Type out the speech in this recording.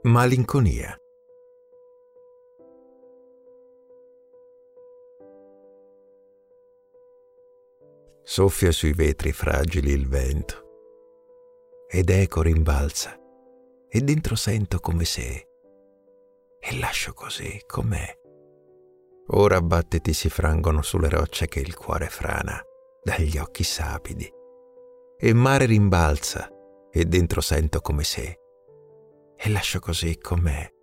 Malinconia. Soffia sui vetri fragili il vento ed eco rimbalza e dentro sento come se e lascio così com'è. Ora battiti si frangono sulle rocce che il cuore frana dagli occhi sapidi e il mare rimbalza e dentro sento come se e lascio così com'è.